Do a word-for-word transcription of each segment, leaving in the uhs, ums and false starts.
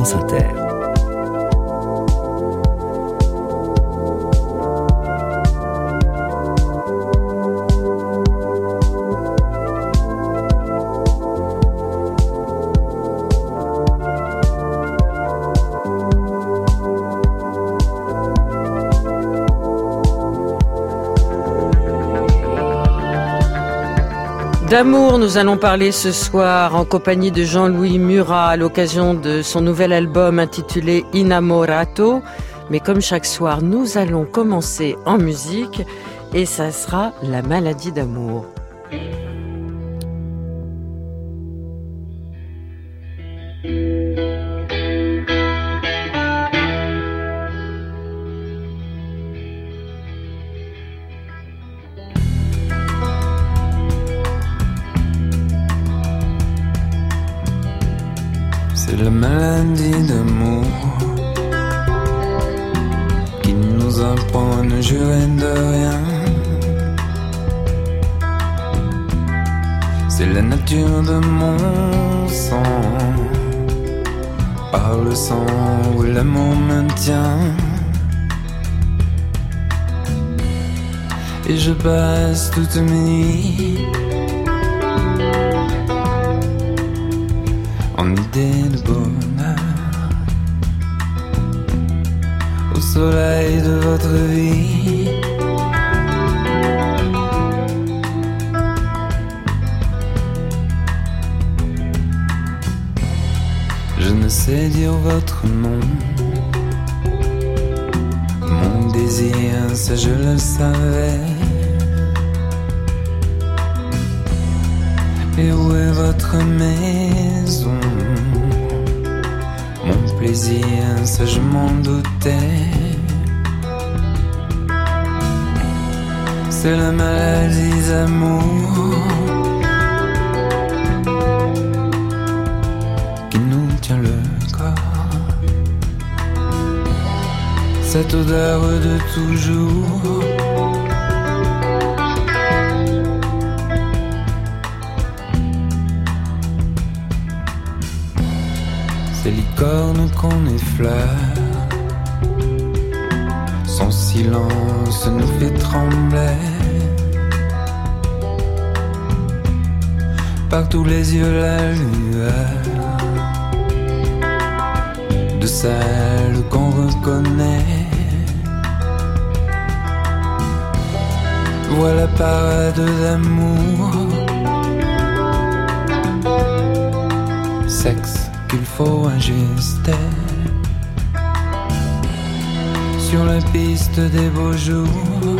France Inter. D'amour, nous allons parler ce soir en compagnie de Jean-Louis Murat à l'occasion de son nouvel album intitulé Innamorato. Mais comme chaque soir, nous allons commencer en musique et ça sera La maladie d'amour. C'est la maladie d'amour qui nous apprend à ne jurer de rien. C'est la nature de mon sang, par le sang où l'amour me tient. Et je passe toutes mes nuits en idée de bonheur, au soleil de votre vie. Je ne sais dire votre nom, mon désir, ça je le savais. Et où est votre maison? Mon plaisir, ça je m'en doutais. C'est la maladie d'amour qui nous tient le corps. Cette odeur de toujours. C'est licorne qu'on effleure, son silence nous fait trembler. Par tous les yeux la lueur de celle qu'on reconnaît. Voilà parade d'amour, sexe qu'il faut ajuster sur la piste des beaux jours.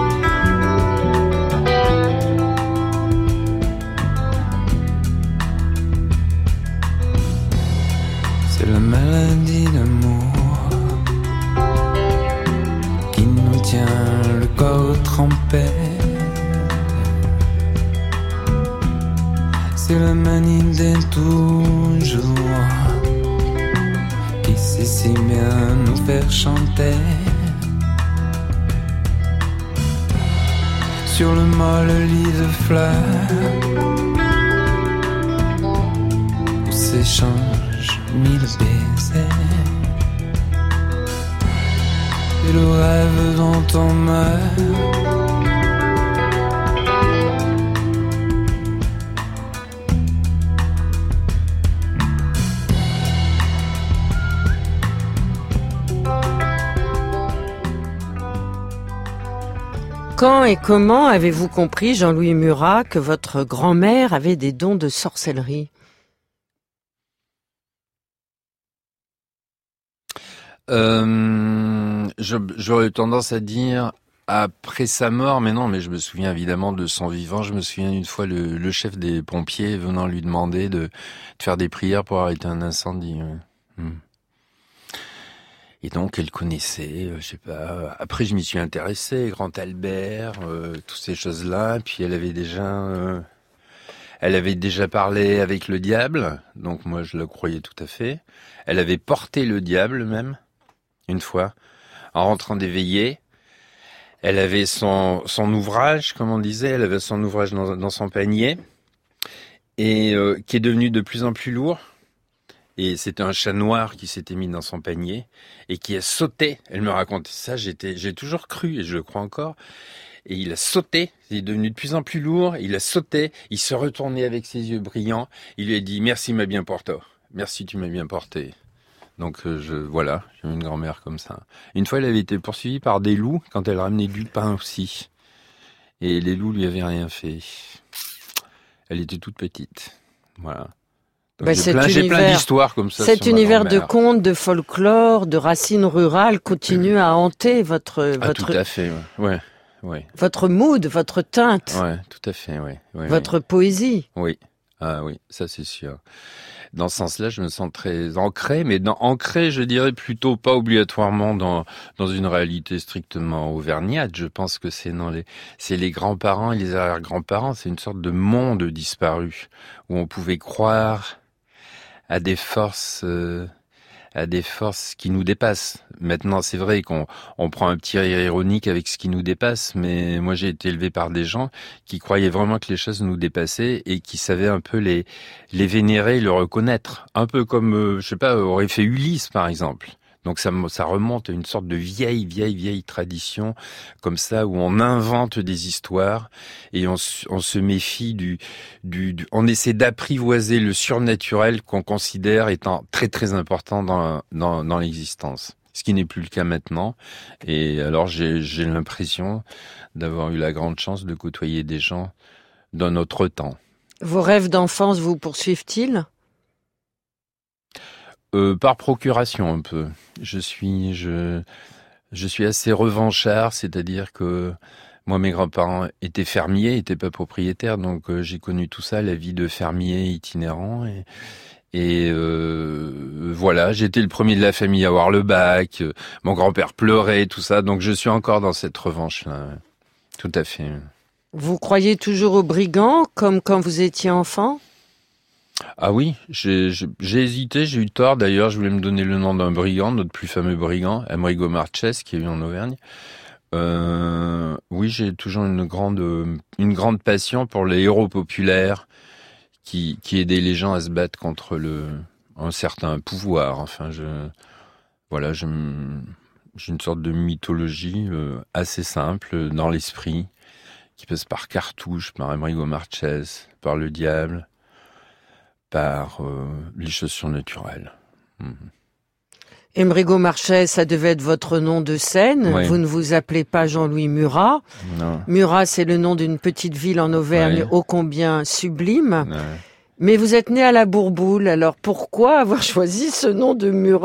C'est la maladie d'amour qui nous tient le corps trempé. C'est la manie des toujours qui sait si bien nous faire chanter sur le molle lit de fleurs où s'échangent mille baisers et le rêve dont on meurt. Quand et comment avez-vous compris, Jean-Louis Murat, que votre grand-mère avait des dons de sorcellerie? euh, je, J'aurais tendance à dire après sa mort, mais non, mais je me souviens évidemment de son vivant. Je me souviens une fois le, le chef des pompiers venant lui demander de, de faire des prières pour arrêter un incendie. Ouais. Hmm. Et donc, elle connaissait, euh, je sais pas. Après, je m'y suis intéressé, Grand Albert, euh, toutes ces choses-là. Puis elle avait déjà, euh, elle avait déjà parlé avec le diable. Donc moi, je la croyais tout à fait. Elle avait porté le diable même une fois en rentrant des veillées. Elle avait son son ouvrage, comme on disait. Elle avait son ouvrage dans, dans son panier et euh, qui est devenu de plus en plus lourd. Et c'était un chat noir qui s'était mis dans son panier et qui a sauté. Elle me racontait ça, j'étais, j'ai toujours cru et je le crois encore. Et il a sauté, il est devenu de plus en plus lourd, il a sauté, il se retournait avec ses yeux brillants. Il lui a dit « Merci, ma bien porté. Merci, tu m'as bien porté. » Donc euh, je voilà, j'ai une grand-mère comme ça. Une fois, elle avait été poursuivie par des loups quand elle ramenait du pain aussi. Et les loups lui avaient rien fait. Elle était toute petite. Voilà. Donc Ben, j'ai, cet plein, j'ai univers, plein d'histoires comme ça. cet sur ma univers de grand-mère. contes, de folklore, de racines rurales continue à hanter votre Ah, votre tout à fait, ouais. Ouais, ouais, votre mood, votre teinte, ouais, tout à fait, ouais. ouais votre poésie. Oui, ah oui, ça c'est sûr. Dans ce sens-là, je me sens très ancré, mais dans, ancré, je dirais plutôt pas obligatoirement dans dans une réalité strictement auvergnate. Je pense que c'est dans les c'est les grands-parents et les arrière-grands-parents. C'est une sorte de monde disparu où on pouvait croire à des forces. Euh, à des forces qui nous dépassent. Maintenant, c'est vrai qu'on on prend un petit rire ironique avec ce qui nous dépasse, mais moi j'ai été élevé par des gens qui croyaient vraiment que les choses nous dépassaient et qui savaient un peu les les vénérer, le reconnaître. Un peu comme, euh, je sais pas, aurait fait Ulysse par exemple. Donc ça, ça remonte à une sorte de vieille, vieille, vieille tradition comme ça où on invente des histoires et on, on se méfie du, du, du, on essaie d'apprivoiser le surnaturel qu'on considère étant très, très important dans, dans, dans l'existence. Ce qui n'est plus le cas maintenant. Et alors j'ai, j'ai l'impression d'avoir eu la grande chance de côtoyer des gens d'un autre temps. Vos rêves d'enfance vous poursuivent-ils ? Euh, par procuration un peu. Je suis, je, je suis assez revanchard, c'est-à-dire que moi, mes grands-parents étaient fermiers, étaient pas propriétaires, donc euh, j'ai connu tout ça, la vie de fermier itinérant. Et, et euh, voilà, j'étais le premier de la famille à avoir le bac. Euh, mon grand-père pleurait, tout ça, donc je suis encore dans cette revanche-là. Tout à fait. Vous croyez toujours aux brigands, comme quand vous étiez enfant ? Ah oui, j'ai, j'ai, j'ai hésité, j'ai eu tort. D'ailleurs, je voulais me donner le nom d'un brigand, notre plus fameux brigand, Amerigo Marches, qui est eu en Auvergne. Euh, oui, j'ai toujours une grande, une grande passion pour les héros populaires qui, qui aidaient les gens à se battre contre le, un certain pouvoir. Enfin, je, voilà, je, j'ai une sorte de mythologie euh, assez simple dans l'esprit, qui passe par Cartouche, par Amerigo Marches, par le diable, par euh, les choses surnaturelles. Mmh. Emerigo Marchais, ça devait être votre nom de scène. Ouais. Vous ne vous appelez pas Jean-Louis Murat. Non. Murat, c'est le nom d'une petite ville en Auvergne Ouais. ô combien sublime. Ouais. Mais vous êtes né à la Bourboule, alors pourquoi avoir choisi ce nom de Murat ?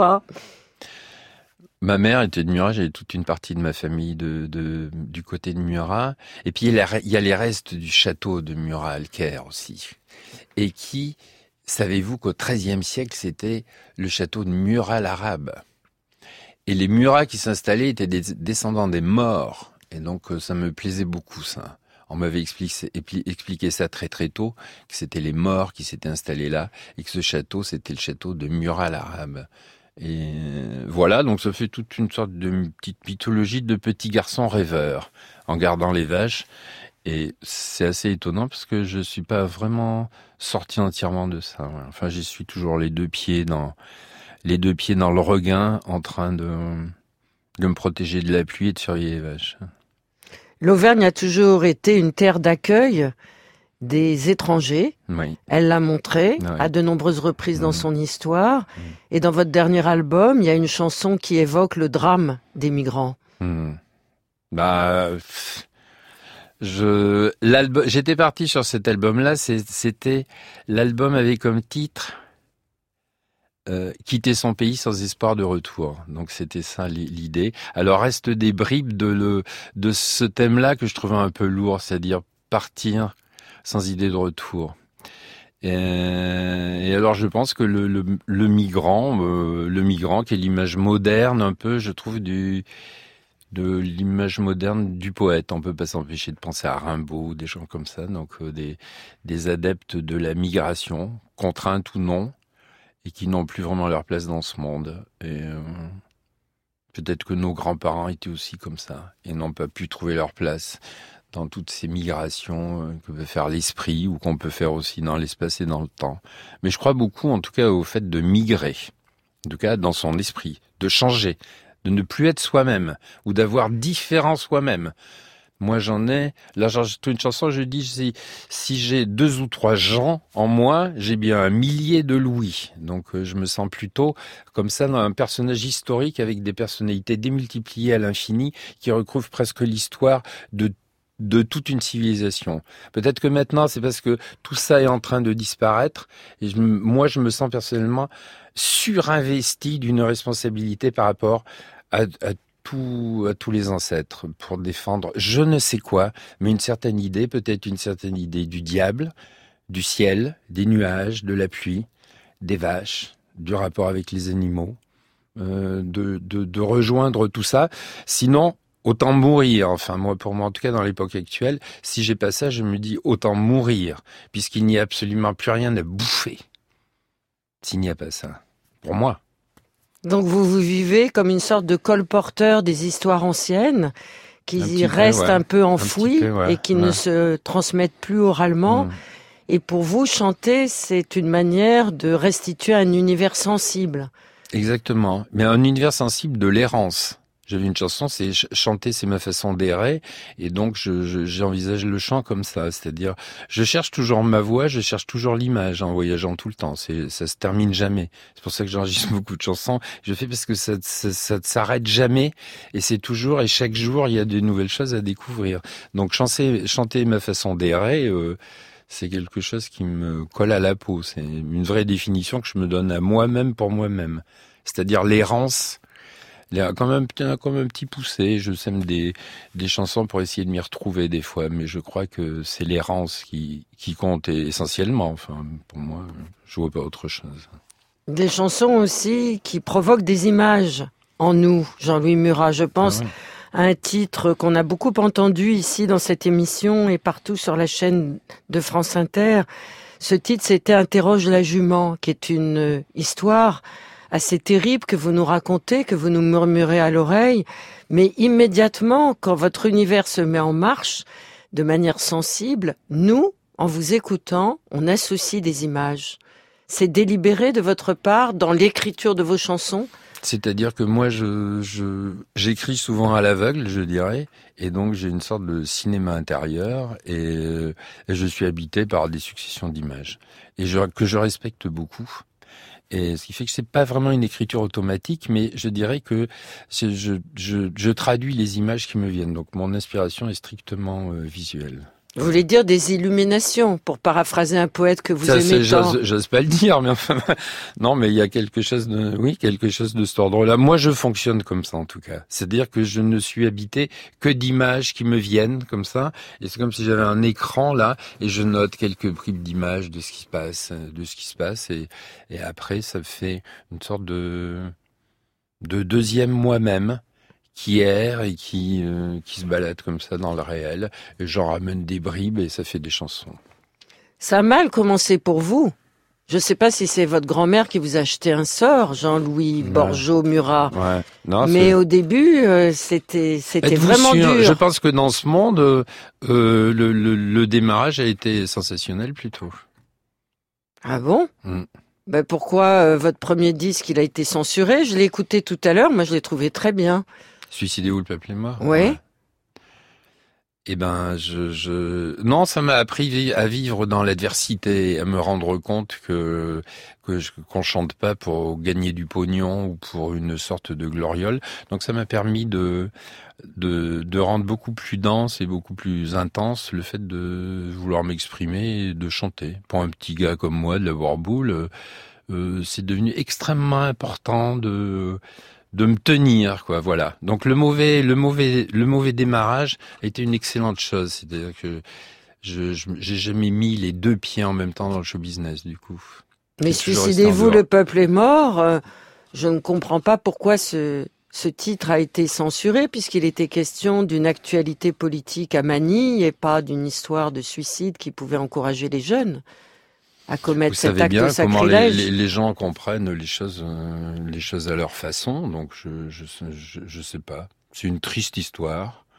Ma mère était de Murat, j'avais toute une partie de ma famille de, de, du côté de Murat. Et puis il y, a, il y a les restes du château de Murat-Alcaire aussi. Et qui, savez-vous qu'au treizième siècle, c'était le château de Murat l'Arabe. Et les Murats qui s'installaient étaient des descendants des morts. Et donc ça me plaisait beaucoup ça. On m'avait expliqué, expliqué ça très très tôt, que c'était les morts qui s'étaient installés là, et que ce château, c'était le château de Murat l'Arabe. Et voilà, donc ça fait toute une sorte de petite mythologie de petit garçon rêveur, en gardant les vaches. Et c'est assez étonnant parce que je suis pas vraiment sorti entièrement de ça. Enfin, j'y suis toujours les deux pieds dans les deux pieds dans le regain, en train de de me protéger de la pluie et de surveiller les vaches. L'Auvergne a toujours été une terre d'accueil des étrangers. Oui. Elle l'a montré Ouais. à de nombreuses reprises dans Mmh. son histoire. Mmh. Et dans votre dernier album, il y a une chanson qui évoque le drame des migrants. Mmh. Bah, pff, je l'album. J'étais parti sur cet album-là. C'est, c'était l'album avait comme titre euh, quitter son pays sans espoir de retour. Donc c'était ça l'idée. Alors reste des bribes de le de ce thème-là que je trouvais un peu lourd, c'est-à-dire partir sans idée de retour. Et, et alors je pense que le, le, le migrant, euh, le migrant qui est l'image moderne un peu, je trouve du de l'image moderne du poète. On peut pas s'empêcher de penser à Rimbaud, des gens comme ça, donc euh, des des adeptes de la migration, contraintes ou non, et qui n'ont plus vraiment leur place dans ce monde. Et euh, peut-être que nos grands-parents étaient aussi comme ça et n'ont pas pu trouver leur place dans toutes ces migrations que peut faire l'esprit ou qu'on peut faire aussi dans l'espace et dans le temps. Mais je crois beaucoup, en tout cas, au fait de migrer, en tout cas dans son esprit, de changer, de ne plus être soi-même ou d'avoir différent soi-même. Moi, j'en ai, là, j'enregistre une chanson, je dis, si, si j'ai deux ou trois Jean en moi, j'ai bien un millier de Louis. Donc, euh, je me sens plutôt comme ça dans un personnage historique avec des personnalités démultipliées à l'infini qui recouvrent presque l'histoire de de toute une civilisation. Peut-être que maintenant, c'est parce que tout ça est en train de disparaître et je, moi, je me sens personnellement surinvesti d'une responsabilité par rapport à, à Tout, à tous les ancêtres pour défendre je ne sais quoi, mais une certaine idée, peut-être une certaine idée du diable, du ciel, des nuages, de la pluie, des vaches, du rapport avec les animaux, euh, de, de, de rejoindre tout ça. Sinon, autant mourir. Enfin, moi, pour moi, en tout cas, dans l'époque actuelle, si j'ai pas ça, je me dis autant mourir, puisqu'il n'y a absolument plus rien à bouffer. S'il n'y a pas ça. Pour moi. Donc vous vous vivez comme une sorte de colporteur des histoires anciennes qui restent peu, ouais. un peu enfouies un peu, ouais, et qui ouais. ne se transmettent plus oralement. Mmh. Et pour vous, chanter, c'est une manière de restituer un univers sensible. Exactement. Mais un univers sensible de l'errance. J'avais une chanson, c'est chanter, c'est ma façon d'errer, et donc je, je, j'envisage le chant comme ça, c'est-à-dire je cherche toujours ma voix, je cherche toujours l'image en voyageant tout le temps. C'est, ça se termine jamais. C'est pour ça que j'enregistre beaucoup de chansons. Je fais parce que ça, ça, ça ne s'arrête jamais, et c'est toujours et chaque jour il y a de nouvelles choses à découvrir. Donc chanter, chanter ma façon d'errer. Euh, C'est quelque chose qui me colle à la peau. C'est une vraie définition que je me donne à moi-même pour moi-même. C'est-à-dire l'errance. Il y a quand même, comme un petit poussé. Je sème des, des chansons pour essayer de m'y retrouver des fois, mais je crois que c'est l'errance qui, qui compte essentiellement. Enfin, pour moi, je vois pas autre chose. Des chansons aussi qui provoquent des images en nous, Jean-Louis Murat. Je pense ah ouais. à un titre qu'on a beaucoup entendu ici dans cette émission et partout sur la chaîne de France Inter. Ce titre, c'était Interroge la jument, qui est une histoire assez terrible que vous nous racontez, que vous nous murmurez à l'oreille, mais immédiatement, quand votre univers se met en marche, de manière sensible, nous, en vous écoutant, on associe des images. C'est délibéré de votre part dans l'écriture de vos chansons ? C'est-à-dire que moi, je, je, j'écris souvent à l'aveugle, je dirais, et donc j'ai une sorte de cinéma intérieur, et, et je suis habité par des successions d'images, et je, que je respecte beaucoup. Et ce qui fait que c'est pas vraiment une écriture automatique, mais je dirais que je, je, je, je traduis les images qui me viennent. Donc mon inspiration est strictement euh, visuelle. Vous voulez dire des illuminations, pour paraphraser un poète que vous ça, aimez tant. J'ose, j'ose pas le dire, mais enfin, non, mais il y a quelque chose de, oui, quelque chose de cet ordre-là. Moi, je fonctionne comme ça, en tout cas. C'est-à-dire que je ne suis habité que d'images qui me viennent, comme ça. Et c'est comme si j'avais un écran, là, et je note quelques bribes d'images de ce qui se passe, de ce qui se passe, et, et après, ça fait une sorte de, de deuxième moi-même, qui erre et qui euh, qui se balade comme ça dans le réel. Et j'en ramène des bribes et ça fait des chansons. Ça a mal commencé pour vous. Je ne sais pas si c'est votre grand-mère qui vous a acheté un sort, Jean-Louis ouais. Borgeaud Murat. Ouais. Non, mais c'est... au début, euh, c'était c'était Êtes-vous vraiment sûr dur. Je pense que dans ce monde, euh, le, le, le démarrage a été sensationnel plutôt. Ah bon ? mm. Ben pourquoi euh, votre premier disque il a été censuré ? Je l'ai écouté tout à l'heure. Moi, je l'ai trouvé très bien. Suicidé où le peuple est mort. Ouais. ouais. Eh ben, je, je, non, ça m'a appris à vivre dans l'adversité, à me rendre compte que que je, qu'on chante pas pour gagner du pognon ou pour une sorte de gloriole. Donc, ça m'a permis de de de rendre beaucoup plus dense et beaucoup plus intense le fait de vouloir m'exprimer et de chanter. Pour un petit gars comme moi, de la Warboule, euh, c'est devenu extrêmement important de de me tenir, quoi, voilà. Donc le mauvais, le mauvais, le mauvais démarrage a été une excellente chose. C'est-à-dire que je, je j'ai jamais mis les deux pieds en même temps dans le show business, du coup. Mais Suicidez-vous, le peuple est mort. Euh, je ne comprends pas pourquoi ce ce titre a été censuré, puisqu'il était question d'une actualité politique à Manille et pas d'une histoire de suicide qui pouvait encourager les jeunes à commettre Vous cet acte de sacrilège. Vous savez bien comment les, les, les gens comprennent les choses, euh, les choses à leur façon. Donc je, je, je, je sais pas. C'est une triste histoire.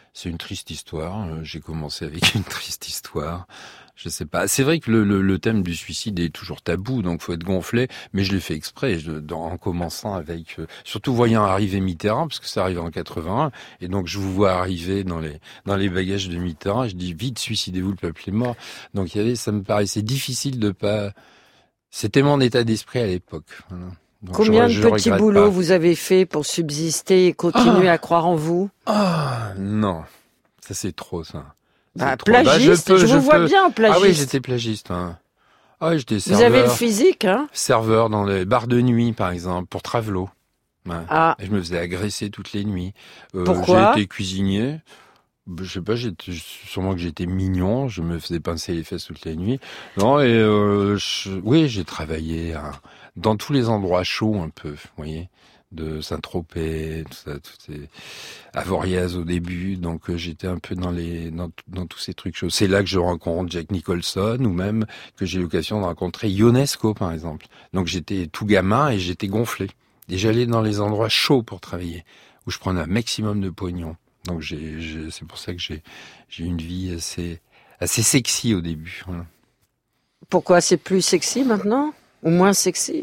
C'est une triste histoire. J'ai commencé avec une triste histoire. Je sais pas. C'est vrai que le, le, le thème du suicide est toujours tabou, donc faut être gonflé. Mais je l'ai fait exprès, je, dans, en commençant avec, euh, surtout voyant arriver Mitterrand, parce que ça arrive en quatre-vingt-un, et donc je vous vois arriver dans les dans les bagages de Mitterrand. Et je dis vite, suicidez-vous, le peuple est mort. Donc il y avait, ça me paraissait difficile de pas. C'était mon état d'esprit à l'époque. Voilà. Donc, Combien je, de je petits boulots pas. vous avez fait pour subsister et continuer ah à croire en vous? Ah non, ça c'est trop ça. Bah, trop. plagiste, bah, je, peux, je vous je vois peux. bien plagiste. Ah oui, j'étais plagiste. Hein. Ah oui, j'étais serveur. Vous avez le physique, hein? Serveur dans les bars de nuit, par exemple, pour Travelo. Ouais. Ah. Et je me faisais agresser toutes les nuits. Euh, Pourquoi? J'ai été cuisinier. Je sais pas, j'étais, sûrement que j'étais mignon. Je me faisais pincer les fesses toutes les nuits. Non, et euh, je, oui, j'ai travaillé hein, dans tous les endroits chauds un peu, vous voyez, de Saint-Tropez, tout ça, tout ces Avoriaz au début. Donc euh, j'étais un peu dans les dans, dans tous ces trucs chauds. C'est là que je rencontre Jack Nicholson ou même que j'ai l'occasion de rencontrer Ionesco par exemple. Donc j'étais tout gamin et j'étais gonflé. Et j'allais dans les endroits chauds pour travailler, où je prenais un maximum de pognon. Donc j'ai, j'ai c'est pour ça que j'ai j'ai une vie assez assez sexy au début. Voilà. Pourquoi c'est plus sexy maintenant? Ou moins sexy?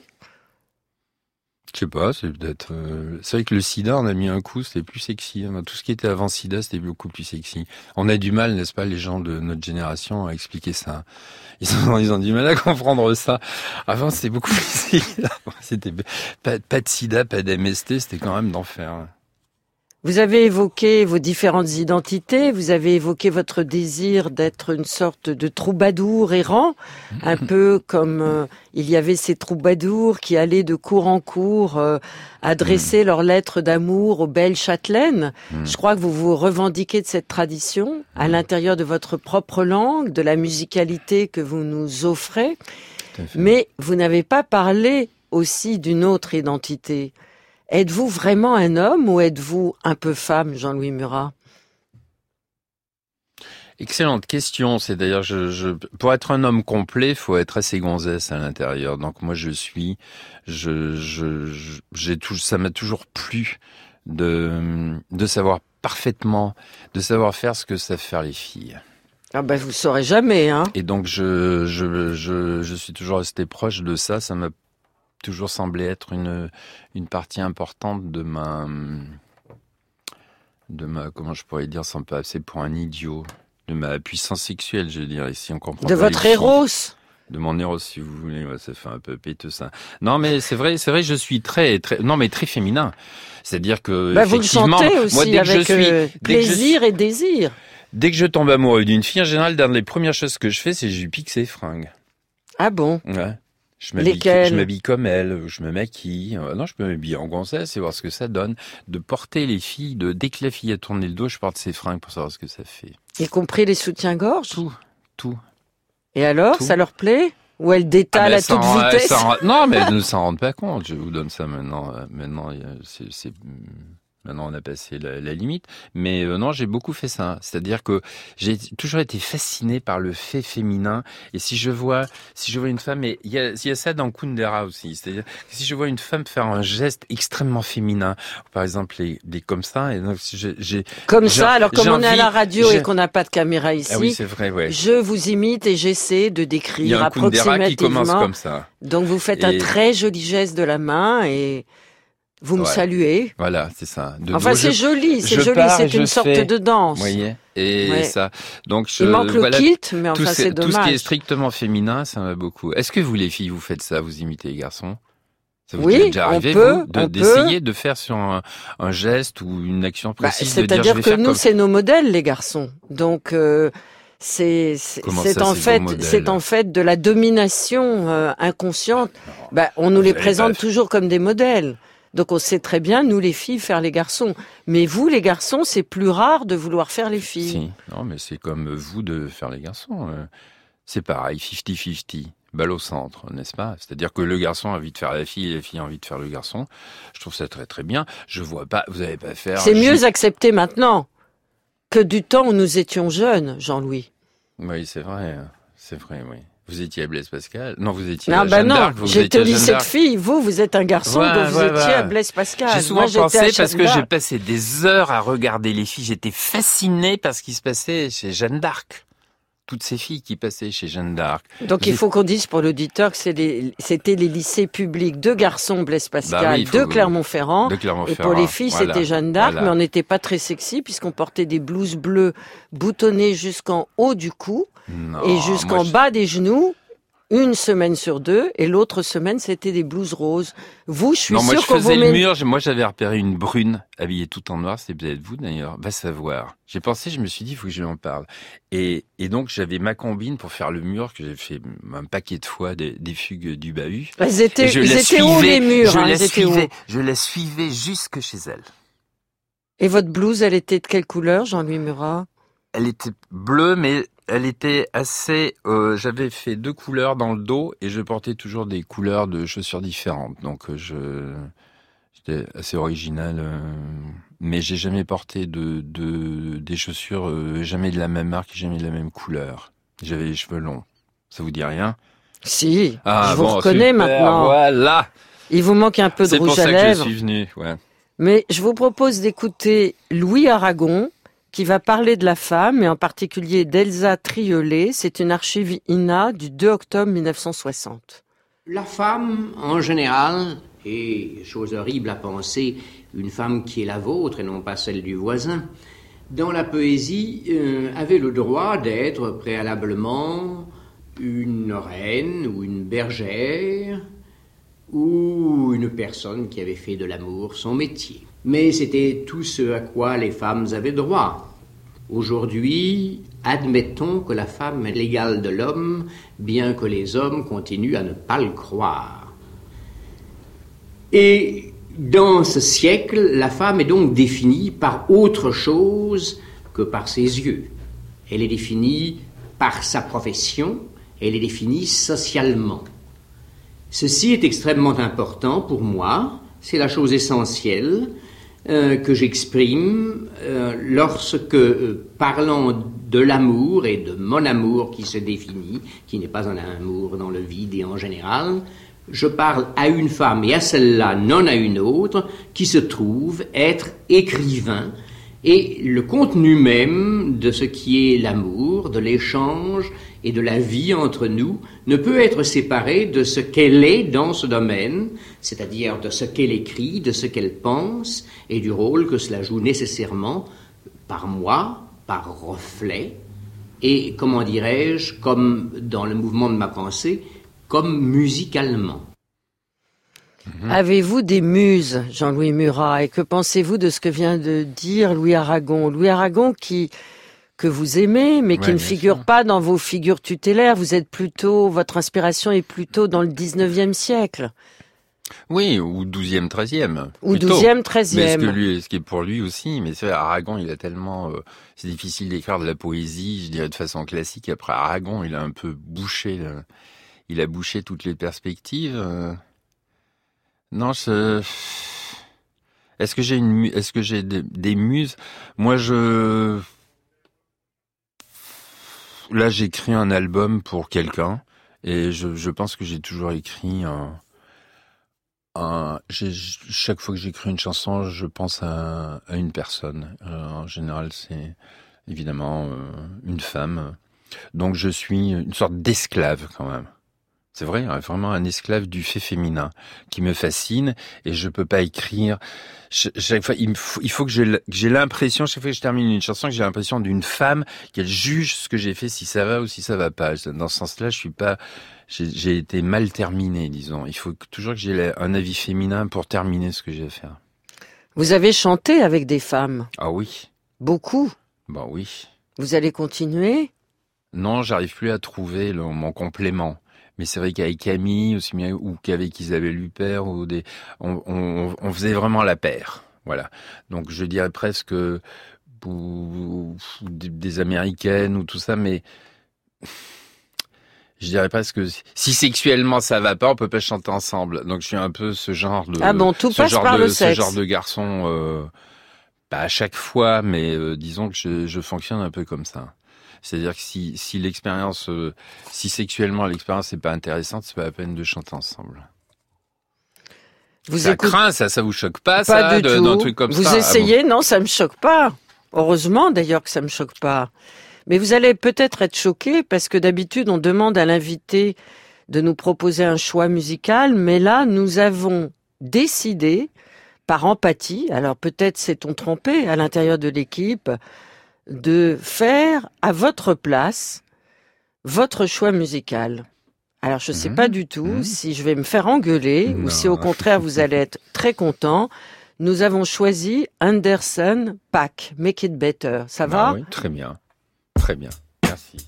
Je sais pas, c'est peut-être. Euh... C'est vrai que le sida, on a mis un coup, c'était plus sexy. Tout ce qui était avant sida, c'était beaucoup plus sexy. On a du mal, n'est-ce pas, les gens de notre génération, à expliquer ça. Ils ont, ils ont du mal à comprendre ça. Avant, c'était beaucoup plus sexy. C'était pas, pas de sida, pas d'M S T, c'était quand même d'enfer. Vous avez évoqué vos différentes identités, vous avez évoqué votre désir d'être une sorte de troubadour errant, un peu comme euh, il y avait ces troubadours qui allaient de cour en cour euh, adresser leurs lettres d'amour aux belles châtelaines. Je crois que vous vous revendiquez de cette tradition à l'intérieur de votre propre langue, de la musicalité que vous nous offrez, mais vous n'avez pas parlé aussi d'une autre identité. Êtes-vous vraiment un homme ou êtes-vous un peu femme, Jean-Louis Murat? Excellente question. C'est d'ailleurs, je, je, pour être un homme complet, il faut être assez gonzesse à l'intérieur. Donc moi, je suis, je, je, je j'ai tout, ça m'a toujours plu de, de savoir parfaitement, de savoir faire ce que savent faire les filles. Ah ben, vous saurez jamais, hein. Et donc je, je, je, je suis toujours resté proche de ça. Ça m'a toujours semblé être une une partie importante de ma de ma comment je pourrais dire sans passer pour un idiot, de ma puissance sexuelle, je veux dire, ici on comprend de pas votre les héros, de mon héros si vous voulez. Ouais, ça fait un peu péteux ça. Non mais c'est vrai, c'est vrai, je suis très très non mais très féminin. C'est-à-dire que bah, effectivement, vous le sentez aussi moi dès avec que je suis euh, plaisir et désir. Dès que je tombe amoureux d'une fille, en général, dans les premières choses que je fais, c'est que je lui pique ses fringues. Ah bon? Ouais. Je m'habille, Lesquelles? je m'habille comme elle, je me maquille. Euh, non, je peux m'habiller en gonzesse et voir ce que ça donne. De porter les filles, de dès que la fille a tourné le dos, je porte ses fringues pour savoir ce que ça fait. Y compris les soutiens-gorge? Tout, tout. Et alors, tout. Ça leur plaît? Ou elles détalent ah ben, à toute rend, vitesse? Rend, non, mais elles ne s'en rendent pas compte. Je vous donne ça maintenant. Euh, maintenant, c'est... c'est Maintenant, on a passé la, la limite. Mais euh, non, j'ai beaucoup fait ça. C'est-à-dire que j'ai toujours été fasciné par le fait féminin. Et si je vois, si je vois une femme, et il y a, il y a ça dans Kundera aussi. C'est-à-dire que si je vois une femme faire un geste extrêmement féminin, par exemple, les, les comme ça, et donc j'ai, j'ai comme j'ai, ça. Alors, comme on est à la radio j'ai... et qu'on n'a pas de caméra ici, ah oui, c'est vrai, ouais. Je vous imite et j'essaie de décrire il y a un approximativement. Kundera qui commence comme ça. Donc, vous faites et... un très joli geste de la main et vous me ouais. saluez. Voilà, c'est ça. De enfin, dos, c'est je, joli, c'est joli, c'est une sorte fais, de danse. Vous voyez, et ouais. ça. Donc, je, il manque le voilà, kilt, mais enfin, c'est dommage. Tout ce qui est strictement féminin, ça m'a beaucoup. Est-ce que vous, les filles, vous faites ça, vous imitez les garçons? Ça vous oui, est déjà arrivé, on peut, vous, de, on d'essayer peut. de faire sur un, un geste ou une action précise, bah, de dire, je vais c'est-à-dire que faire nous, comme... c'est nos modèles, les garçons. Donc, euh, c'est, c'est, c'est ça, en c'est fait, c'est en fait de la domination euh, inconsciente. Bah, on nous les présente pas... toujours comme des modèles. Donc on sait très bien, nous les filles, faire les garçons. Mais vous, les garçons, c'est plus rare de vouloir faire les filles. Si. Non, mais c'est comme vous de faire les garçons. C'est pareil, cinquante cinquante, balle au centre, n'est-ce pas? C'est-à-dire que le garçon a envie de faire la fille et la fille a envie de faire le garçon. Je trouve ça très très bien. Je vois pas, vous n'allez pas faire... C'est mieux accepté maintenant que du temps où nous étions jeunes, Jean-Louis. Oui, c'est vrai, c'est vrai, oui. Vous étiez à Blaise Pascal? Non, vous étiez non, à bah Jeanne non, d'Arc. Vous j'étais au étiez à lycée Jeanne de filles. Vous, vous êtes un garçon, Ouais, donc vous ouais, étiez ouais. à Blaise Pascal. J'ai souvent Moi, j'étais pensé à parce Jeanne que j'ai d'Arc. passé des heures à regarder les filles. J'étais fasciné par ce qui se passait chez Jeanne d'Arc. Toutes ces filles qui passaient chez Jeanne d'Arc. Donc J'ai- il faut qu'on dise pour l'auditeur que c'est les- c'était les lycées publics de garçons Blaise Pascal, Bah oui, il faut- de Clermont-Ferrand. de Et Clermont-Ferrand. pour les filles, Voilà. c'était Jeanne d'Arc, Voilà. mais on n'était pas très sexy puisqu'on portait des blouses bleues boutonnées jusqu'en haut du cou Non, et jusqu'en moi, je- bas des genoux. Une semaine sur deux, et l'autre semaine, c'était des blouses roses. Vous, je suis Non, moi sûre je qu'on vous faisais le met... mur. Je- Moi j'avais repéré une brune habillée tout en noir. C'est peut-être vous d'ailleurs. Va savoir. J'ai pensé, je me suis dit, il faut que je lui en parle. Et, et donc j'avais ma combine pour faire le mur que j'ai fait un paquet de fois des, des fugues du bahut. Elles étaient, Et je ils la étaient hauts, les suivais, murs, je hein, la ils étaient hauts. suivais, je la suivais jusque chez elle. Et votre blouse, elle était de quelle couleur, Jean-Louis Murat? Elle était bleue, mais elle était assez... Euh, j'avais fait deux couleurs dans le dos et je portais toujours des couleurs de chaussures différentes. Donc euh, je j'étais assez original. Euh, mais j'ai jamais porté de, de des chaussures, euh, jamais de la même marque, jamais de la même couleur. J'avais les cheveux longs. Ça vous dit rien? Si, Ah, je vous bon, reconnais super, maintenant. Voilà. Il vous manque un peu de C'est pour rouge ça à que je lèvres. suis venu. Ouais. Mais je vous propose d'écouter Louis Aragon, qui va parler de la femme, et en particulier d'Elsa Triolet. C'est une archive I N A du deux octobre mille neuf cent soixante. La femme, en général, et chose horrible à penser, une femme qui est la vôtre et non pas celle du voisin, dans la poésie, euh, avait le droit d'être préalablement une reine ou une bergère ou une personne qui avait fait de l'amour son métier. Mais c'était tout ce à quoi les femmes avaient droit. Aujourd'hui, admettons que la femme est l'égale de l'homme, bien que les hommes continuent à ne pas le croire. Et dans ce siècle, la femme est donc définie par autre chose que par ses yeux. Elle est définie par sa profession, elle est définie socialement. Ceci est extrêmement important pour moi, c'est la chose essentielle euh, que j'exprime euh, lorsque, euh, parlant de l'amour et de mon amour qui se définit, qui n'est pas un amour dans le vide et en général, je parle à une femme et à celle-là, non à une autre, qui se trouve être écrivain. Et le contenu même de ce qui est l'amour, de l'échange et de la vie entre nous ne peut être séparé de ce qu'elle est dans ce domaine, c'est-à-dire de ce qu'elle écrit, de ce qu'elle pense et du rôle que cela joue nécessairement par moi, par reflet et, comment dirais-je, comme dans le mouvement de ma pensée, comme musicalement. Mmh. Avez-vous des muses, Jean-Louis Murat, et que pensez-vous de ce que vient de dire Louis Aragon? Louis Aragon qui, que vous aimez, mais qui ouais, ne figure sûr. pas dans vos figures tutélaires. Vous êtes plutôt, votre inspiration est plutôt dans le dix-neuvième siècle. Oui, ou douzième, treizième. Ou douzième, treizième. Mais ce, que lui, ce qui est pour lui aussi, mais c'est vrai, Aragon, il a tellement, euh, c'est difficile d'écrire de la poésie, je dirais de façon classique. Après Aragon, il a un peu bouché, le, il a bouché toutes les perspectives. Euh... Non, je... Est-ce que j'ai une, est-ce que j'ai des, des muses? Moi, je, là, j'écris un album pour quelqu'un, et je, je pense que j'ai toujours écrit un, un, j'ai, chaque fois que j'écris une chanson, je pense à, à une personne. Euh, en général, c'est évidemment euh, une femme. Donc, je suis une sorte d'esclave quand même. C'est vrai, vraiment un esclave du fait féminin qui me fascine et je peux pas écrire. Chaque fois, il, me faut, il faut que j'ai, que j'ai l'impression, chaque fois que je termine une chanson, que j'ai l'impression d'une femme qu'elle juge ce que j'ai fait, si ça va ou si ça va pas. Dans ce sens-là, je suis pas, j'ai, j'ai été mal terminé, disons. Il faut toujours que j'ai un avis féminin pour terminer ce que j'ai à faire. Vous avez chanté avec des femmes? Ah oui. Beaucoup? Bah oui. Vous allez continuer? Non, j'arrive plus à trouver le, mon complément. Mais c'est vrai qu'avec Camille, aussi bien, ou qu'avec Isabelle Huppert, ou des, on, on, on faisait vraiment la paire. Voilà. Donc, je dirais presque, ou, ou des, des Américaines, ou tout ça, mais, je dirais presque, si sexuellement ça va pas, on peut pas chanter ensemble. Donc, je suis un peu ce genre de, ah bon, tout ce passe genre par de, le ce sexe. genre de garçon, euh, pas à chaque fois, mais, euh, disons que je, je fonctionne un peu comme ça. C'est-à-dire que si, si l'expérience, euh, si sexuellement l'expérience n'est pas intéressante, c'est pas la peine de chanter ensemble. Vous ça écoute... craint, ça, ça vous choque pas, pas ça, du de, tout. d'un truc comme vous ça? Vous essayez? Ah bon? Non, ça me choque pas. Heureusement d'ailleurs que ça me choque pas. Mais vous allez peut-être être choqué parce que d'habitude on demande à l'invité de nous proposer un choix musical, mais là nous avons décidé, par empathie, alors peut-être s'est-on trompé à l'intérieur de l'équipe, de faire à votre place votre choix musical. Alors je ne sais mmh. pas du tout mmh. si je vais me faire engueuler non. ou si au contraire vous allez être très content. Nous avons choisi Anderson .Paak, Make It Better. Ça va? Ah oui, très bien. Très bien. Merci.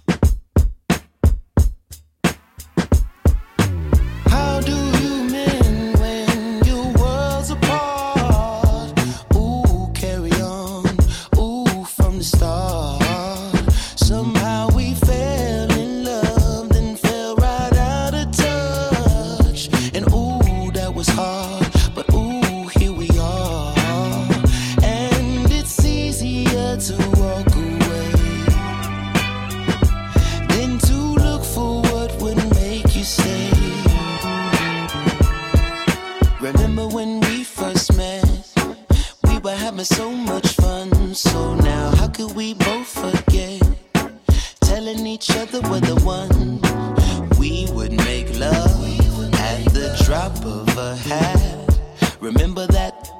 So much fun, so now how could we both forget? Telling each other we're the one. We would make love at the drop of a hat. Remember that?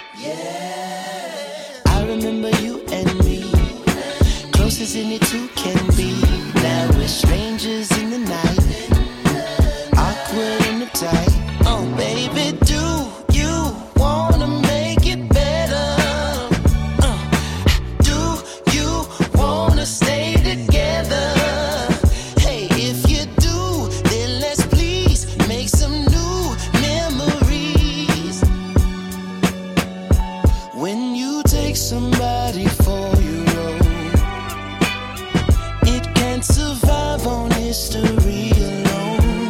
Yeah. I remember you and me, close as any two can be. Now we're strangers in the night, awkward and uptight. Oh baby, do you wanna make it better? Stay together. Hey, if you do, then let's please make some new memories. When you take somebody for your own, it can't survive on history alone.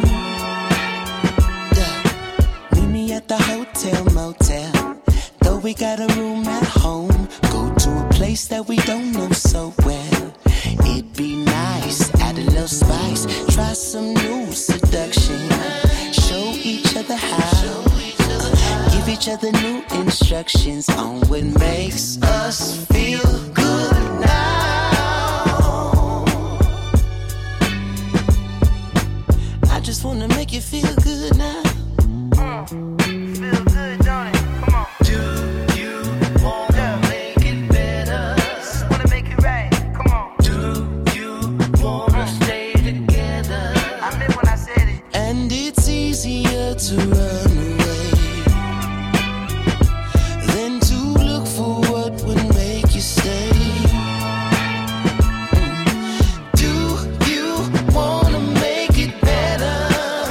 Yeah. Meet me at the hotel motel, though we got a room at home. Go to a place that we don't know so well. It'd be nice, add a little spice, try some new seduction, show each other how, give each other new instructions on what makes us feel good now. I just wanna make you feel good now. Mm. Feel good, don't it? Come on. Do you wanna make it better? Wanna make it right? Come on. Wanna stay together. I meant when I said it. And it's easier to run away than to look for what would make you stay. Do you wanna make it better?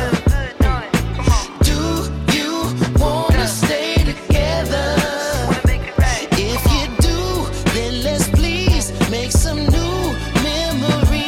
Do you wanna stay together? If you do, then let's please make some new memories.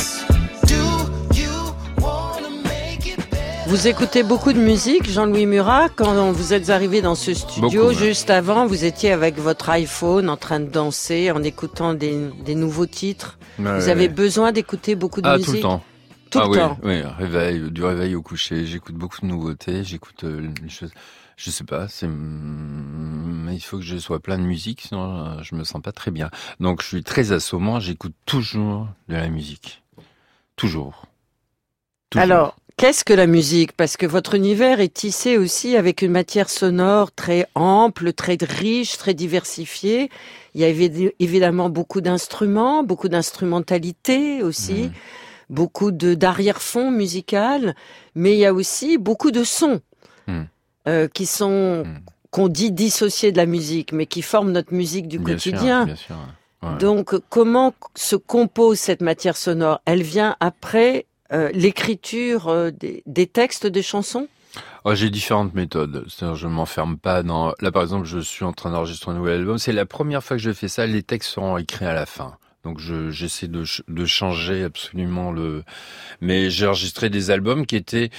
Vous écoutez beaucoup de musique, Jean-Louis Murat. Quand vous êtes arrivé dans ce studio, beaucoup, juste ouais. avant, vous étiez avec votre iPhone en train de danser, en écoutant des, des nouveaux titres. Ouais, vous avez ouais. besoin d'écouter beaucoup de ah, musique? Tout le temps. Tout ah, le oui, temps. Oui, réveil, du réveil au coucher. J'écoute beaucoup de nouveautés. J'écoute euh, les choses. Je sais pas. C'est, mais il faut que je sois plein de musique, sinon je me sens pas très bien. Donc je suis très assommant. J'écoute toujours de la musique. Toujours. toujours. Alors. Qu'est-ce que la musique? Parce que votre univers est tissé aussi avec une matière sonore très ample, très riche, très diversifiée. Il y a évidemment beaucoup d'instruments, beaucoup d'instrumentalité aussi, mmh. beaucoup de d'arrière-fond musical, mais il y a aussi beaucoup de sons mmh. euh, qui sont, mmh. qu'on dit dissociés de la musique, mais qui forment notre musique du bien quotidien. Sûr, bien sûr. Ouais. Donc, comment se compose cette matière sonore? Elle vient après Euh, l'écriture euh, des, des textes de chansons? Oh, j'ai différentes méthodes. C'est-à-dire, je m'enferme pas dans... Là, par exemple, je suis en train d'enregistrer un nouvel album. C'est la première fois que je fais ça. Les textes seront écrits à la fin. Donc, je, j'essaie de, de changer absolument le... Mais j'ai enregistré des albums qui étaient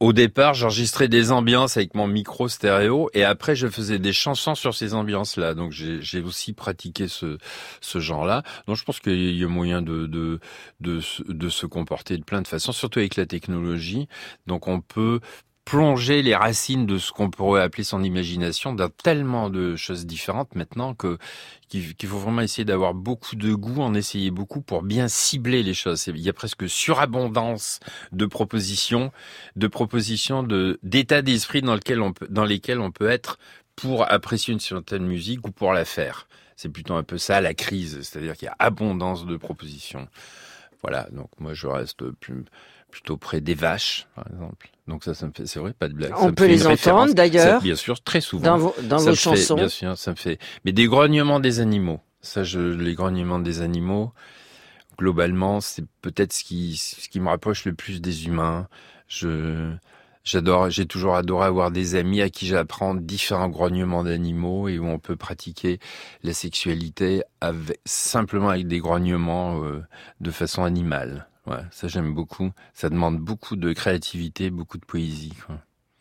au départ, j'enregistrais des ambiances avec mon micro stéréo et après je faisais des chansons sur ces ambiances-là. Donc j'ai, j'ai aussi pratiqué ce, ce genre-là. Donc je pense qu'il y a moyen de, de, de, de se comporter de plein de façons, surtout avec la technologie. Donc on peut plonger les racines de ce qu'on pourrait appeler son imagination dans tellement de choses différentes maintenant que qu'il faut vraiment essayer d'avoir beaucoup de goût, en essayer beaucoup pour bien cibler les choses. Il y a presque surabondance de propositions, de propositions de d'états d'esprit dans lequel on peut, dans lesquels on peut être pour apprécier une certaine musique ou pour la faire. C'est plutôt un peu ça la crise, c'est-à-dire qu'il y a abondance de propositions. Voilà, donc moi je reste plus plutôt près des vaches, par exemple. Donc ça, ça me fait, c'est vrai, pas de blague. On peut les entendre, d'ailleurs. Ça, bien sûr, très souvent. Dans vos, dans ça vos fait, chansons. Bien sûr, ça me fait. Mais des grognements des animaux. Ça, je, les grognements des animaux, globalement, c'est peut-être ce qui, ce qui me rapproche le plus des humains. Je, j'adore, j'ai toujours adoré avoir des amis à qui j'apprends différents grognements d'animaux et où on peut pratiquer la sexualité avec, simplement avec des grognements, euh, de façon animale. Ouais, ça j'aime beaucoup. Ça demande beaucoup de créativité, beaucoup de poésie, quoi.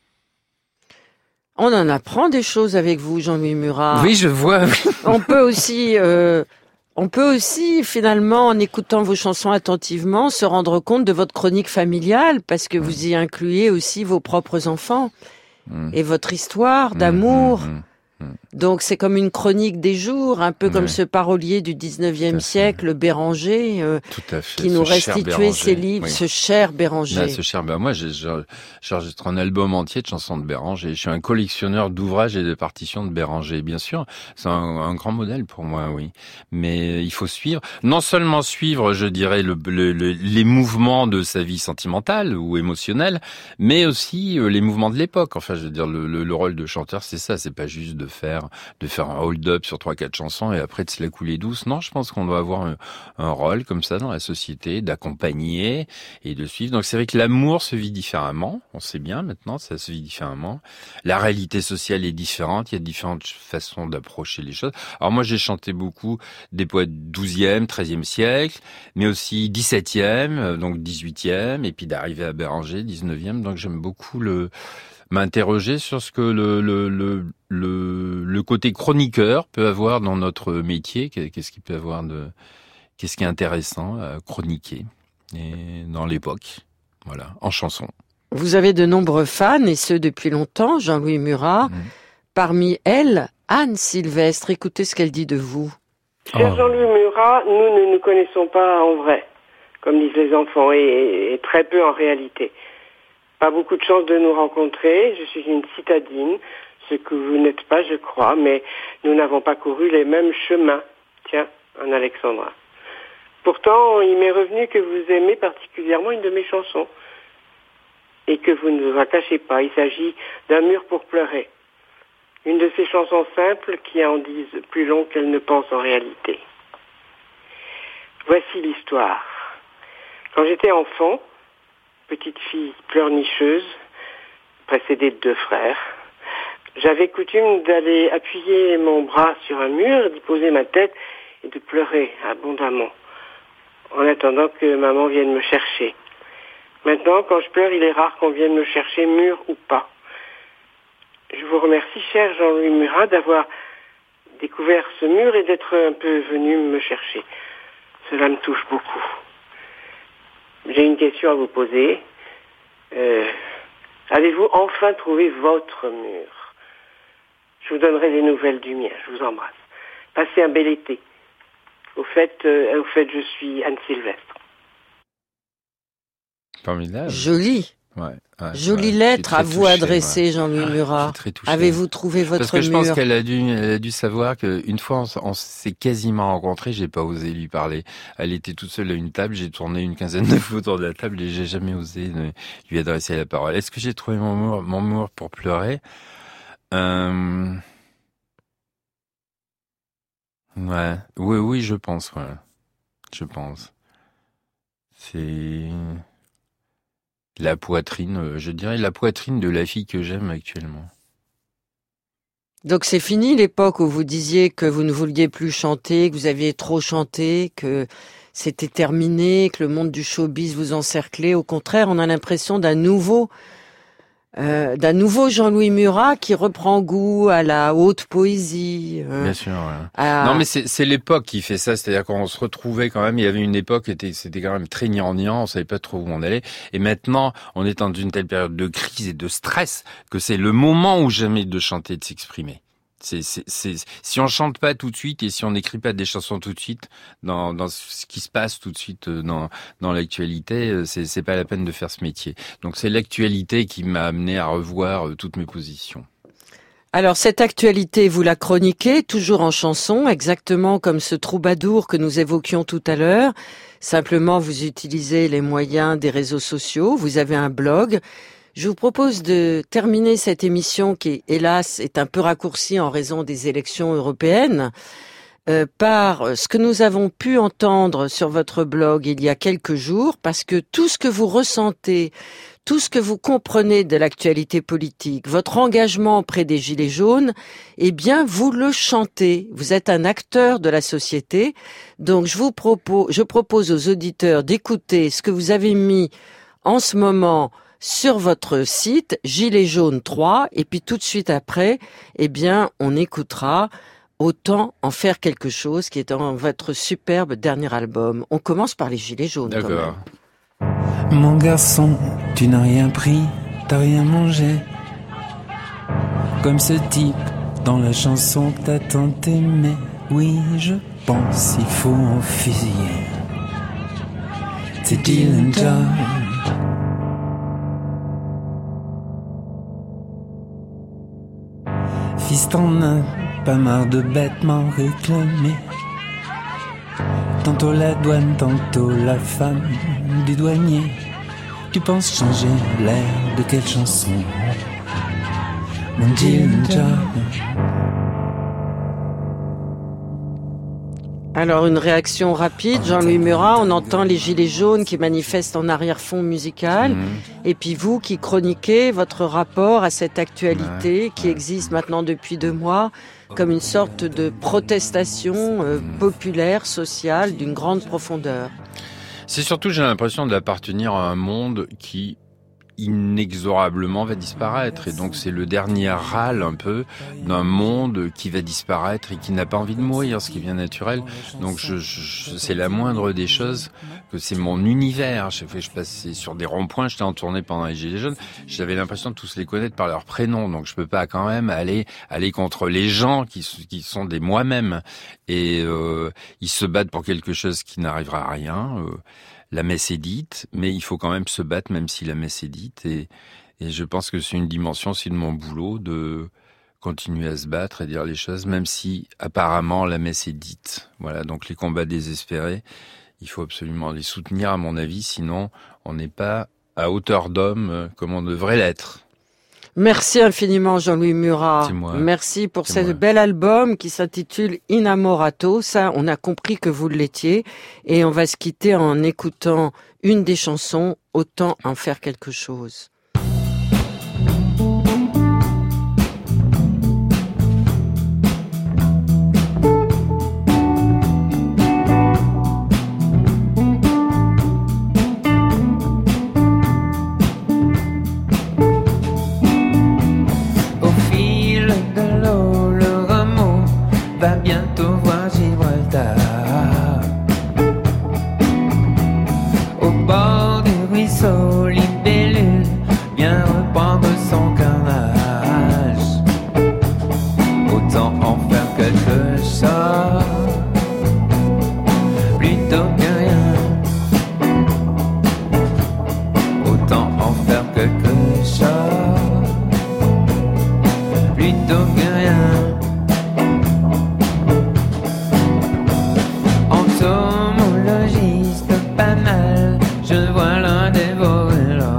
On en apprend des choses avec vous, Jean-Louis Murat. Oui, je vois. On peut aussi, euh, on peut aussi finalement, en écoutant vos chansons attentivement, se rendre compte de votre chronique familiale, parce que vous y incluez aussi vos propres enfants mmh. et votre histoire d'amour. Mmh, mmh, mmh. Donc c'est comme une chronique des jours, un peu ouais. comme ce parolier du dix-neuvième siècle, Béranger, euh, Tout à fait. qui ce nous restituait ses livres, oui. ce cher Béranger. Là, ce cher Béranger. Moi, j'ai, j'enregistre un album entier de chansons de Béranger. Je suis un collectionneur d'ouvrages et de partitions de Béranger, bien sûr. C'est un, un grand modèle pour moi, oui. Mais il faut suivre, non seulement suivre, je dirais, le, le, le, les mouvements de sa vie sentimentale ou émotionnelle, mais aussi euh, les mouvements de l'époque. Enfin, je veux dire, le, le, le rôle de chanteur, c'est ça. C'est pas juste de faire de faire un hold-up sur trois quatre chansons et après de se la couler douce. Non, je pense qu'on doit avoir un, un rôle comme ça dans la société, d'accompagner et de suivre. Donc c'est vrai que l'amour se vit différemment, on sait bien maintenant, ça se vit différemment. La réalité sociale est différente, il y a différentes façons d'approcher les choses. Alors moi j'ai chanté beaucoup des poètes douzième, treizième siècle, mais aussi dix-septième, donc dix-huitième, et puis d'arriver à Béranger, dix-neuvième, donc j'aime beaucoup le m'interroger sur ce que le, le, le, le, le côté chroniqueur peut avoir dans notre métier, qu'est-ce qu'il peut avoir de, qu'est-ce qui est intéressant à chroniquer et dans l'époque, voilà, en chanson. Vous avez de nombreux fans, et ce depuis longtemps, Jean-Louis Murat. Mmh. Parmi elles, Anne Sylvestre. Écoutez ce qu'elle dit de vous. Cher oh. Jean-Louis Murat, nous ne nous connaissons pas en vrai, comme disent les enfants, et, et très peu en réalité. Pas beaucoup de chance de nous rencontrer. Je suis une citadine, ce que vous n'êtes pas, je crois, mais nous n'avons pas couru les mêmes chemins. Tiens, en Alexandrin. Pourtant, il m'est revenu que vous aimez particulièrement une de mes chansons et que vous ne vous en cachez pas. Il s'agit d'Un mur pour pleurer. Une de ces chansons simples qui en disent plus long qu'elles ne pensent en réalité. Voici l'histoire. Quand j'étais enfant, petite fille pleurnicheuse, précédée de deux frères, j'avais coutume d'aller appuyer mon bras sur un mur, d'y poser ma tête et de pleurer abondamment, en attendant que maman vienne me chercher. Maintenant, quand je pleure, il est rare qu'on vienne me chercher, mur ou pas. Je vous remercie, cher Jean-Louis Murat, d'avoir découvert ce mur et d'être un peu venu me chercher. Cela me touche beaucoup. J'ai une question à vous poser. Euh, avez-vous enfin trouvé votre mur? Je vous donnerai des nouvelles du mien. Je vous embrasse. Passez un bel été. Au fait, euh, au fait, je suis Anne Sylvestre. Formidable. Joli. Ouais, ouais, Jolie ouais, lettre à vous touché, adresser, ouais. Jean-Louis Murat. Très touché. Avez-vous trouvé votre mur? Parce que je pense qu'elle a dû, elle a dû savoir qu'une fois on, on s'est quasiment rencontrés, j'ai pas osé lui parler. Elle était toute seule à une table, j'ai tourné une quinzaine de fois autour de la table et j'ai jamais osé lui adresser la parole. Est-ce que j'ai trouvé mon mur, mon mur pour pleurer? Euh... Ouais, oui, oui, je pense, ouais. Je pense. C'est la poitrine, je dirais la poitrine de la fille que j'aime actuellement. Donc c'est fini l'époque où vous disiez que vous ne vouliez plus chanter, que vous aviez trop chanté, que c'était terminé, que le monde du showbiz vous encerclait. Au contraire, on a l'impression d'un nouveau, euh, d'un nouveau Jean-Louis Murat qui reprend goût à la haute poésie. Euh, Bien sûr. Ouais. à... Non, mais c'est, c'est l'époque qui fait ça. C'est-à-dire qu'on se retrouvait quand même. Il y avait une époque qui était, c'était quand même très gnangnan. On savait pas trop où on allait. Et maintenant, on est dans une telle période de crise et de stress que c'est le moment ou jamais de chanter, de s'exprimer. C'est, c'est, c'est, si on chante pas tout de suite et si on n'écrit pas des chansons tout de suite dans, dans ce qui se passe tout de suite dans, dans l'actualité, c'est, c'est pas la peine de faire ce métier. Donc c'est l'actualité qui m'a amené à revoir toutes mes positions. Alors cette actualité, vous la chroniquez toujours en chanson, exactement comme ce troubadour que nous évoquions tout à l'heure. Simplement, vous utilisez les moyens des réseaux sociaux, vous avez un blog. Je vous propose de terminer cette émission qui, hélas, est un peu raccourcie en raison des élections européennes, euh, par ce que nous avons pu entendre sur votre blog il y a quelques jours, parce que tout ce que vous ressentez, tout ce que vous comprenez de l'actualité politique, votre engagement auprès des Gilets jaunes, eh bien, vous le chantez. Vous êtes un acteur de la société. Donc, je vous propose, je propose aux auditeurs d'écouter ce que vous avez mis en ce moment sur votre site, Gilets jaunes trois, et puis tout de suite après, eh bien, on écoutera Autant en faire quelque chose, qui est dans votre superbe dernier album. On commence par les Gilets jaunes. D'accord. Quand même. Mon garçon, tu n'as rien pris, t'as rien mangé. Comme ce type dans la chanson t'as tant aimé. Oui, je pense il faut en fusiller. C'est Dylan John. Fils, t'en as pas marre de bêtement réclamer. Tantôt la douane, tantôt la femme du douanier. Tu penses changer l'air de quelle chanson? Mon Dylan John. Alors, une réaction rapide, Jean-Louis Murat, on entend les Gilets jaunes qui manifestent en arrière-fond musical, mmh. et puis vous qui chroniquez votre rapport à cette actualité ouais, qui ouais. existe maintenant depuis deux mois, comme une sorte de protestation euh, populaire, sociale, d'une grande profondeur. C'est surtout, j'ai l'impression d'appartenir à un monde qui inexorablement va disparaître, et donc c'est le dernier râle un peu d'un monde qui va disparaître et qui n'a pas envie de mourir, ce qui est bien naturel. Donc je, je, c'est la moindre des choses, que c'est mon univers. Je, je passais sur des ronds-points, j'étais en tournée pendant les Gilets jaunes, j'avais l'impression de tous les connaître par leur prénom, donc je peux pas quand même aller aller contre les gens qui, qui sont des moi-même, et euh, ils se battent pour quelque chose qui n'arrivera à rien. euh, La messe est dite, mais il faut quand même se battre même si la messe est dite. Et, et je pense que c'est une dimension aussi de mon boulot de continuer à se battre et dire les choses, même si apparemment la messe est dite. Voilà, donc les combats désespérés, il faut absolument les soutenir à mon avis, sinon on n'est pas à hauteur d'homme comme on devrait l'être. Merci infiniment Jean-Louis Murat. C'est moi. Merci pour C'est ce moi. bel album qui s'intitule Innamorato. Ça, on a compris que vous l'étiez. Et on va se quitter en écoutant une des chansons, Autant en faire quelque chose. Va bientôt voir Gibraltar. Au bord du ruisseau, Libellule vient reprendre son carnage. Autant en faire quelque chose plutôt que rien. Autant en faire quelque chose plutôt que rien. Entomologiste banal, je vois l'un des vos vélos.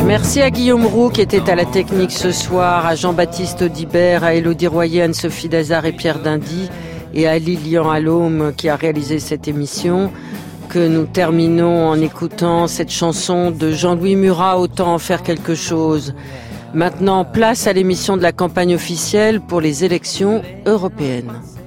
Merci à Guillaume Roux qui était à la technique ce soir, à Jean-Baptiste Audibert, à Élodie Royer, Anne-Sophie Dazard et Pierre Dindy, et à Lilian Allôme qui a réalisé cette émission, que nous terminons en écoutant cette chanson de Jean-Louis Murat, Autant en faire quelque chose. Maintenant, place à l'émission de la campagne officielle pour les élections européennes.